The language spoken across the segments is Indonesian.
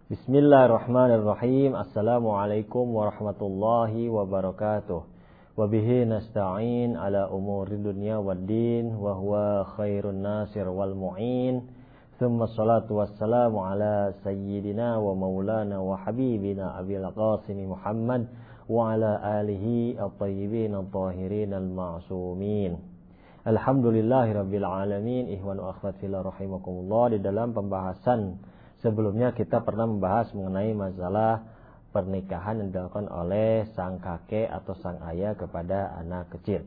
Bismillahirrahmanirrahim. Assalamualaikum warahmatullahi wabarakatuh. Wabihi nasta'in ala umuri dunya waddin. Wa huwa khairun nasir wal mu'in. Thumma salatu wassalamu ala sayyidina wa maulana wa habibina abil qasim Muhammad wa ala alihi at-tayyibin at-tahirin al-ma'sumin. Alhamdulillahi rabbil alamin. Ihwan wa akhwat fillah rahimakumullah. Di dalam pembahasan sebelumnya kita pernah membahas mengenai masalah pernikahan yang dilakukan oleh sang kakek atau sang ayah kepada anak kecil.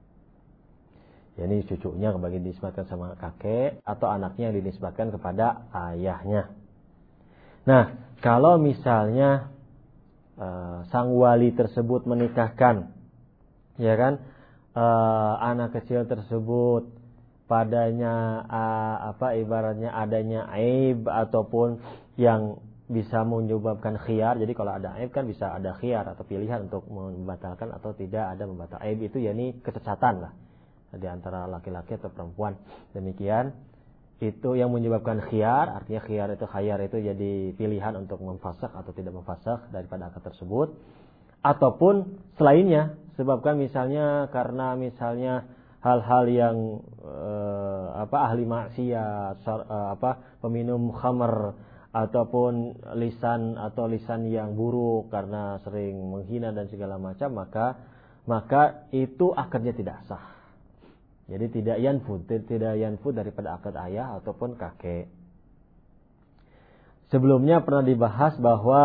Jadi cucunya bagi dinisbatkan sama kakek atau anaknya yang dinisbatkan kepada ayahnya. Nah, kalau misalnya sang wali tersebut menikahkan, ya kan, anak kecil tersebut padanya ibaratnya adanya aib ataupun yang bisa menyebabkan khiyar. Jadi kalau ada aib kan bisa ada khiyar atau pilihan untuk membatalkan atau tidak ada membatalkan. Aib itu yakni kecacatan lah di antara laki-laki atau perempuan. Demikian itu yang menyebabkan khiyar. Artinya khiyar itu jadi pilihan untuk memfasak atau tidak memfasak daripada akad tersebut. Ataupun selainnya, sebabkan misalnya karena misalnya hal-hal yang ahli maksiat, peminum khamr ataupun lisan yang buruk karena sering menghina dan segala macam, maka itu akadnya tidak sah. Jadi tidak yanfud daripada akad ayah ataupun kakek. Sebelumnya pernah dibahas bahwa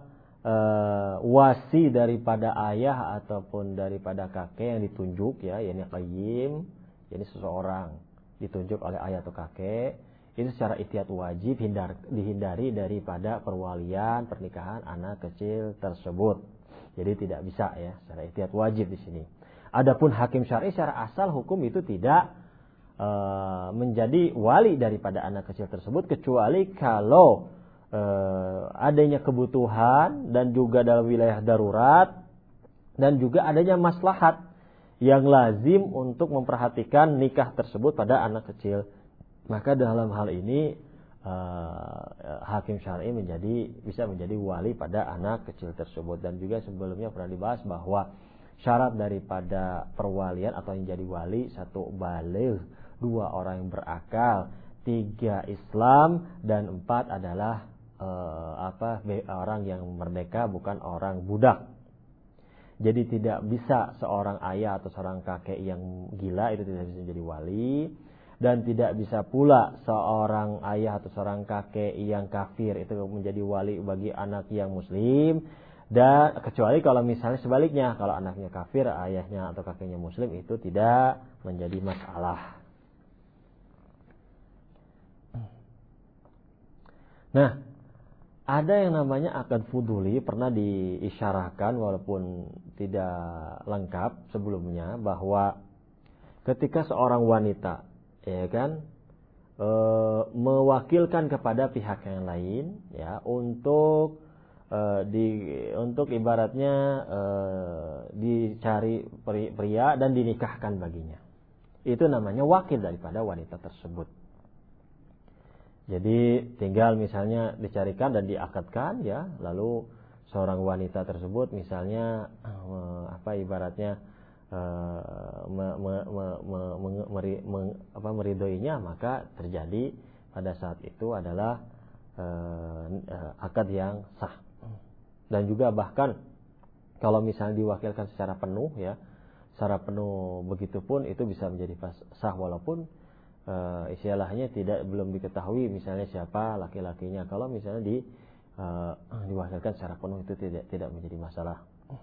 wasi daripada ayah ataupun daripada kakek yang ditunjuk, ya, yakni qayyim, yakni seseorang ditunjuk oleh ayah atau kakek, itu secara ikhtiyat wajib dihindari daripada perwalian pernikahan anak kecil tersebut. Jadi tidak bisa, ya, secara ikhtiyat wajib di sini. Adapun hakim syar'i secara asal hukum itu tidak menjadi wali daripada anak kecil tersebut kecuali kalau adanya kebutuhan dan juga dalam wilayah darurat dan juga adanya maslahat yang lazim untuk memperhatikan nikah tersebut pada anak kecil. Maka dalam hal ini hakim syar'i bisa menjadi wali pada anak kecil tersebut. Dan juga sebelumnya pernah dibahas bahwa syarat daripada perwalian atau yang jadi wali, 1 baligh, 2 orang yang berakal, 3 Islam, dan 4 adalah orang yang merdeka, bukan orang budak. Jadi tidak bisa seorang ayah atau seorang kakek yang gila itu tidak bisa menjadi wali, dan tidak bisa pula seorang ayah atau seorang kakek yang kafir itu menjadi wali bagi anak yang muslim. Dan kecuali kalau misalnya sebaliknya, kalau anaknya kafir, ayahnya atau kakeknya muslim, itu tidak menjadi masalah. Nah, ada yang namanya akad fuduli, pernah diisyarahkan walaupun tidak lengkap sebelumnya, bahwa ketika seorang wanita, ya kan, mewakilkan kepada pihak yang lain, ya, untuk ibaratnya dicari pria dan dinikahkan baginya, itu namanya wakil daripada wanita tersebut. Jadi tinggal misalnya dicarikan dan diakadkan, ya, lalu seorang wanita tersebut misalnya ibaratnya meridhoinya, maka terjadi pada saat itu adalah akad yang sah. Dan juga bahkan kalau misalnya diwakilkan secara penuh, ya, secara penuh begitupun itu bisa menjadi sah walaupun istilahnya belum diketahui misalnya siapa laki-lakinya. Kalau misalnya diwakilkan secara penuh itu tidak menjadi masalah.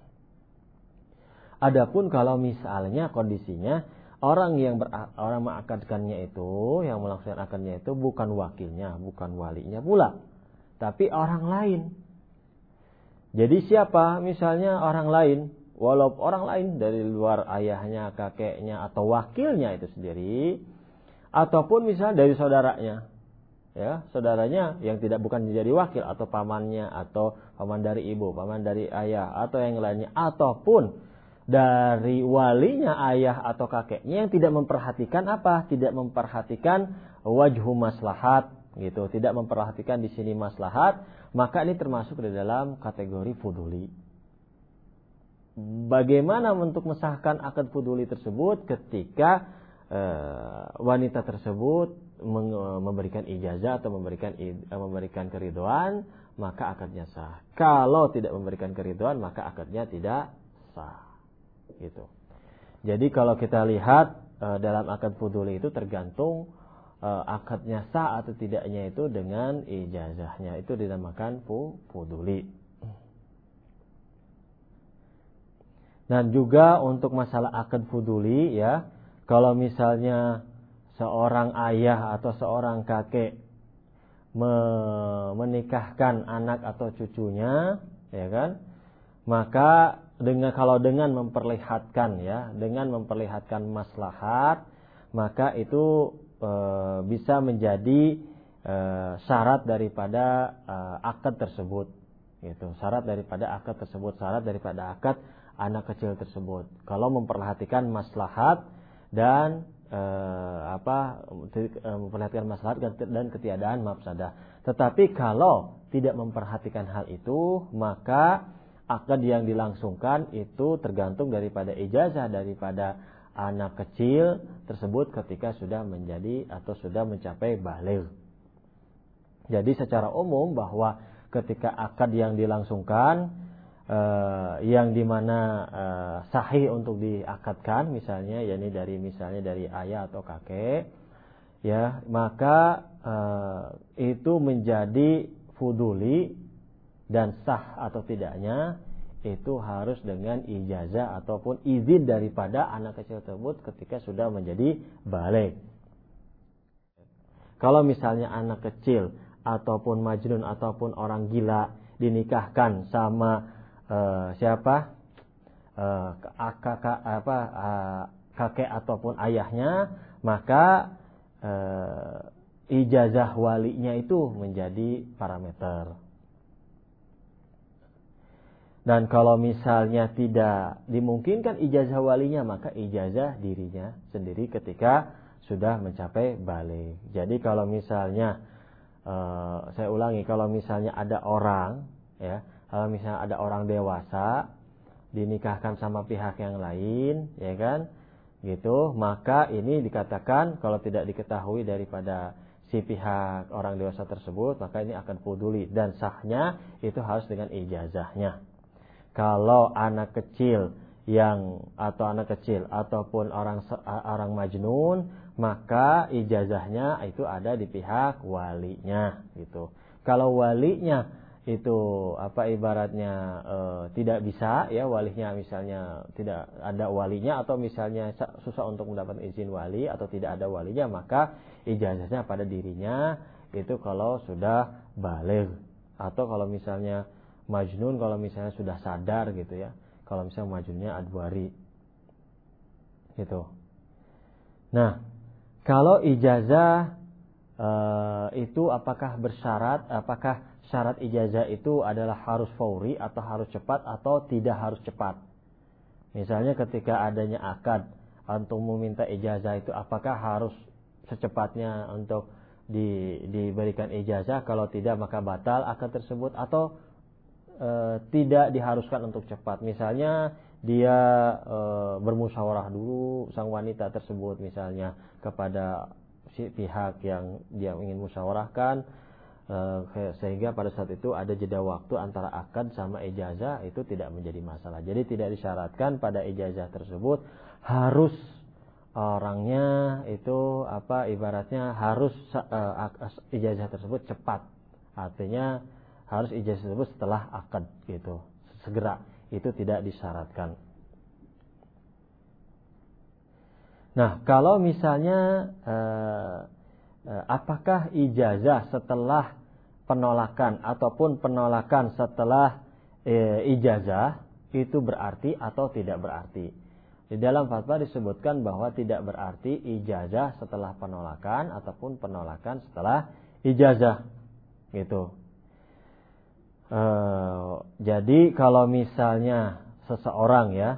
Adapun kalau misalnya kondisinya orang mengakadkannya itu, yang melaksanakan akadnya itu bukan wakilnya, bukan walinya pula, tapi orang lain. Jadi siapa? Misalnya orang lain, walaupun orang lain dari luar ayahnya, kakeknya atau wakilnya itu sendiri, ataupun misalnya dari saudaranya, ya, saudaranya yang bukan menjadi wakil, atau pamannya, atau paman dari ibu, paman dari ayah, atau yang lainnya, ataupun dari walinya ayah atau kakeknya yang tidak memperhatikan wajhu maslahat gitu, tidak memperhatikan di sini maslahat, maka ini termasuk di dalam kategori fuduli. Bagaimana untuk mensahkan akad fuduli tersebut ketika wanita tersebut memberikan ijazah atau memberikan keridhaan, maka akadnya sah. Kalau tidak memberikan keridhaan, maka akadnya tidak sah. Gitu. Jadi kalau kita lihat dalam akad fuduli itu tergantung akadnya sah atau tidaknya itu dengan ijazahnya, itu dinamakan fuduli. Dan juga untuk masalah akad fuduli ya, kalau misalnya seorang ayah atau seorang kakek menikahkan anak atau cucunya, ya kan, maka kalau dengan memperlihatkan maslahat, maka itu bisa menjadi syarat daripada akad tersebut, gitu. Syarat daripada akad anak kecil tersebut. Kalau memperhatikan maslahat dan memperhatikan maslahat dan ketiadaan mafsadah. Tetapi kalau tidak memperhatikan hal itu, maka akad yang dilangsungkan itu tergantung daripada ijazah daripada anak kecil tersebut ketika sudah menjadi atau sudah mencapai baligh. Jadi secara umum bahwa ketika akad yang dilangsungkan yang dimana sahih untuk diakadkan, misalnya yakni dari ayah atau kakek, ya, maka itu menjadi fuduli. Dan sah atau tidaknya itu harus dengan ijazah ataupun izin daripada anak kecil tersebut ketika sudah menjadi baligh. Kalau misalnya anak kecil ataupun majnun ataupun orang gila dinikahkan sama kakek ataupun ayahnya, maka ijazah walinya itu menjadi parameter. Dan kalau misalnya tidak dimungkinkan ijazah walinya, maka ijazah dirinya sendiri ketika sudah mencapai baligh. Jadi kalau misalnya saya ulangi, kalau misalnya ada orang, ya, kalau misalnya ada orang dewasa dinikahkan sama pihak yang lain, ya kan, gitu, maka ini dikatakan kalau tidak diketahui daripada si pihak orang dewasa tersebut, maka ini akan fuduli dan sahnya itu harus dengan ijazahnya. Kalau anak kecil ataupun orang majnun, maka ijazahnya itu ada di pihak walinya, gitu. Kalau walinya itu ibaratnya tidak bisa, ya, walinya misalnya tidak ada walinya atau misalnya susah untuk mendapatkan izin wali atau tidak ada walinya, maka ijazahnya pada dirinya itu kalau sudah baligh. Atau kalau misalnya majnun, kalau misalnya sudah sadar, gitu ya. Kalau misalnya majnunnya adwari, gitu. Nah, kalau ijazah itu apakah bersyarat? Apakah syarat ijazah itu adalah harus fauri atau harus cepat atau tidak harus cepat? Misalnya ketika adanya akad untuk meminta ijazah itu, apakah harus secepatnya untuk diberikan ijazah? Kalau tidak, maka batal akad tersebut, atau tidak diharuskan untuk cepat. Misalnya dia bermusyawarah dulu, sang wanita tersebut misalnya, kepada si pihak yang dia ingin musyawarahkan, sehingga pada saat itu ada jeda waktu antara akad sama ijazah, itu tidak menjadi masalah. Jadi tidak disyaratkan pada ijazah tersebut harus orangnya itu ibaratnya harus ijazah tersebut cepat. Artinya harus ijazah tersebut setelah akad, gitu, segera, itu tidak disyaratkan. Nah, kalau misalnya apakah ijazah setelah penolakan ataupun penolakan setelah ijazah itu berarti atau tidak berarti? Di dalam fatwa disebutkan bahwa tidak berarti ijazah setelah penolakan ataupun penolakan setelah ijazah, gitu. Jadi kalau misalnya seseorang, ya,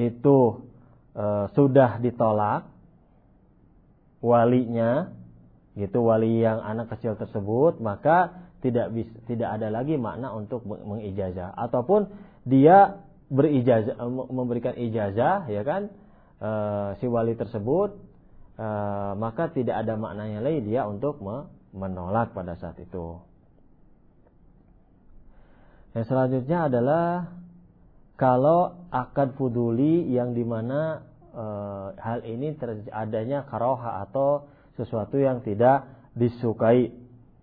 itu sudah ditolak walinya, gitu wali yang anak kecil tersebut, maka tidak ada lagi makna untuk mengijazah, ataupun dia berijazah, memberikan ijazah, ya kan, si wali tersebut, maka tidak ada maknanya lagi dia untuk menolak pada saat itu. Yang selanjutnya adalah kalau akad fuduli yang dimana hal ini adanya karoha atau sesuatu yang tidak disukai,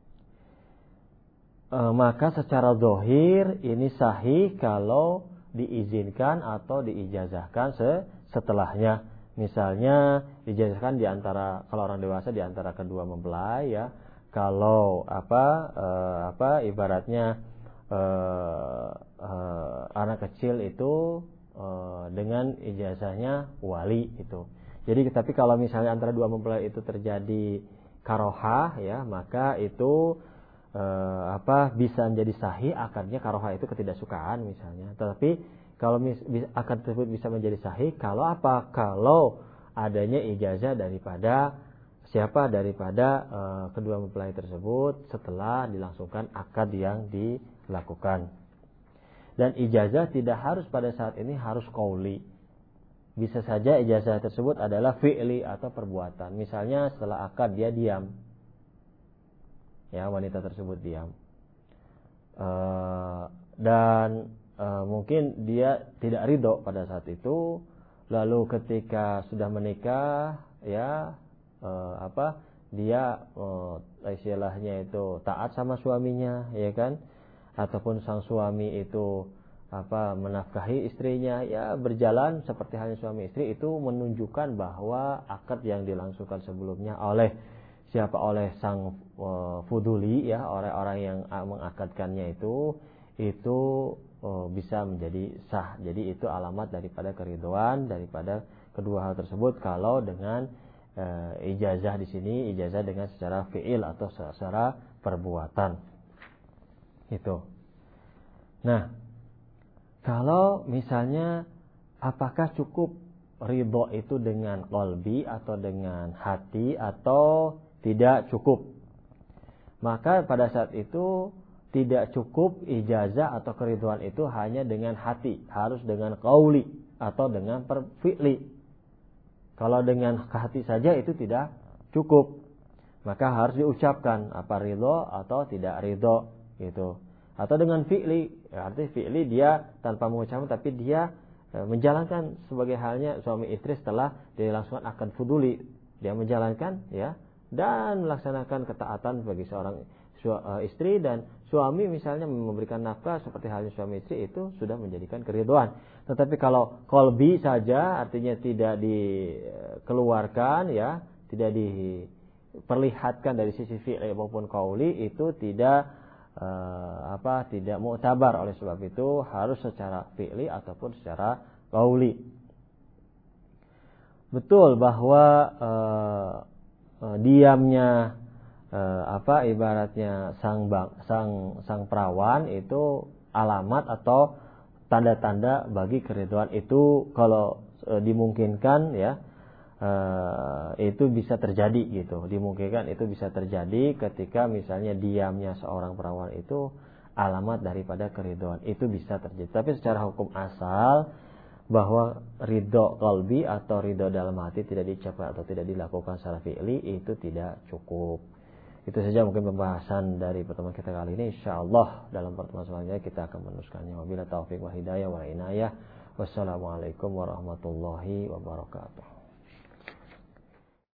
maka secara zahir ini sahih kalau diizinkan atau diijazahkan setelahnya. Misalnya diijazahkan di antara, kalau orang dewasa di antara kedua mempelai, ya. Kalau ibaratnya anak kecil itu dengan ijazahnya wali itu. Jadi tapi kalau misalnya antara dua mempelai itu terjadi karohah, ya, maka itu bisa menjadi sahih akadnya. Karohah itu ketidaksukaan misalnya. Tetapi kalau akad tersebut bisa menjadi sahih kalau kalau adanya ijazah daripada kedua mempelai tersebut setelah dilangsungkan akad yang dilakukan. Dan ijazah tidak harus pada saat ini harus qauli. Bisa saja ijazah tersebut adalah fi'li atau perbuatan. Misalnya setelah akad dia diam. Ya, wanita tersebut diam. Dan mungkin dia tidak ridho pada saat itu. Lalu ketika sudah menikah, ya, dia istilahnya itu taat sama suaminya, ya kan? Ataupun sang suami itu menafkahi istrinya, ya, berjalan seperti halnya suami istri, itu menunjukkan bahwa akad yang dilangsungkan sebelumnya oleh sang fuduli, ya, orang-orang yang mengakadkannya itu bisa menjadi sah. Jadi itu alamat daripada keridhaan daripada kedua hal tersebut kalau dengan ijazah di sini, ijazah dengan secara fi'il atau secara perbuatan. Itu. Nah, kalau misalnya apakah cukup ridho itu dengan qalbi atau dengan hati atau tidak cukup? Maka pada saat itu tidak cukup ijazah atau keridhaan itu hanya dengan hati, harus dengan qauli atau dengan fi'li. Kalau dengan hati saja itu tidak cukup, maka harus diucapkan apa ridho atau tidak ridho gitu. Atau dengan fi'li, artinya fi'li dia tanpa mengucapkan tapi dia menjalankan sebagai halnya suami istri setelah dilangsungkan akad fuduli. Dia menjalankan, ya, dan melaksanakan ketaatan bagi seorang istri, dan suami misalnya memberikan nafkah seperti halnya suami istri, itu sudah menjadikan keridhaan. Tetapi kalau qalbi saja, artinya tidak dikeluarkan, ya, tidak diperlihatkan dari sisi fi'li maupun qauli, itu tidak mu'tabar. Oleh sebab itu harus secara fi'li ataupun secara qauli. Betul bahwa diamnya ibaratnya sang perawan itu alamat atau tanda-tanda bagi keridhaan itu kalau dimungkinkan, ya, itu bisa terjadi gitu. Dimungkinkan itu bisa terjadi ketika misalnya diamnya seorang perawan itu alamat daripada keridhaan, itu bisa terjadi. Tapi secara hukum asal bahwa ridho qalbi atau ridho dalam hati tidak diucapkan atau tidak dilakukan secara fi'li itu tidak cukup. Itu saja mungkin pembahasan dari pertemuan kita kali ini. Insyaallah dalam pertemuan selanjutnya kita akan meneruskannya. Wabillahi taufiq wal hidayah wal inayah. Wassalamualaikum warahmatullahi wabarakatuh.